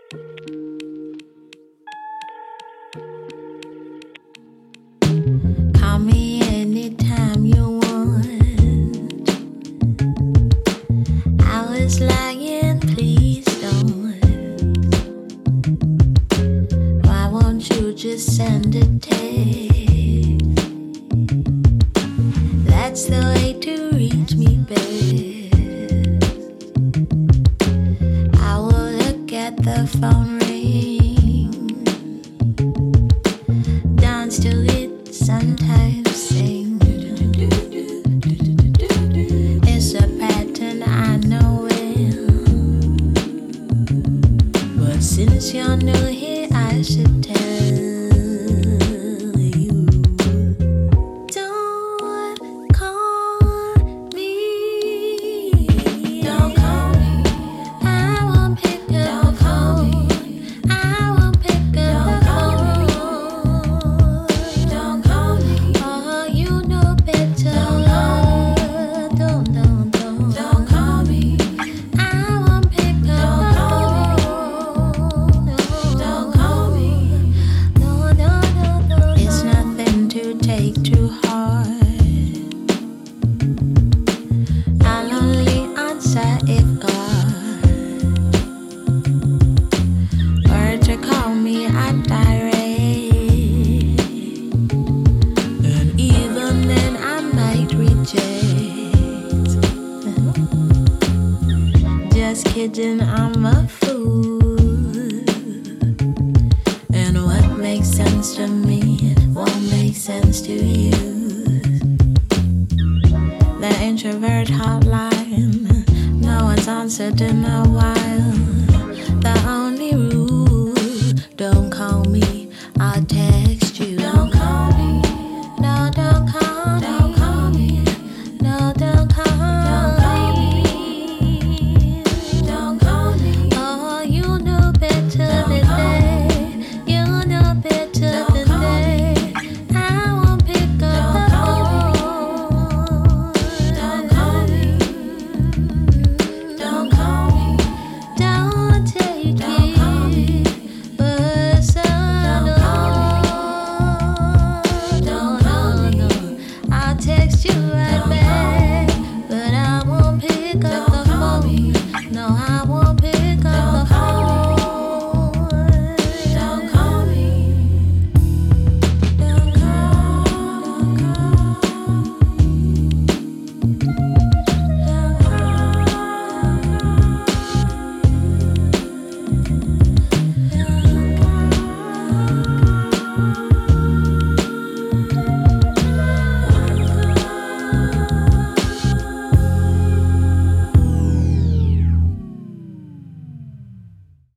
Call me anytime you want. I was lying, please don't. Why won't you just send a text? That's the way to reach me best. I will look at the phone ring, dance to it, sometimes sing. It's a pattern I know well, but since you're new here, I should tell you. Don't call me. Don't call me. I won't pick up the phone. I won't pick up the phone. Don't call me. Oh, you know better. Don't call me. I won't pick up the phone. Don't call me. No. It's nothing to take too hard. I'll only answer if God were to call me at direct. And even then I might reject. Just kidding, I'm a fool. And what makes sense to me won't make sense to you. The introvert hotline, no one's answered in a while.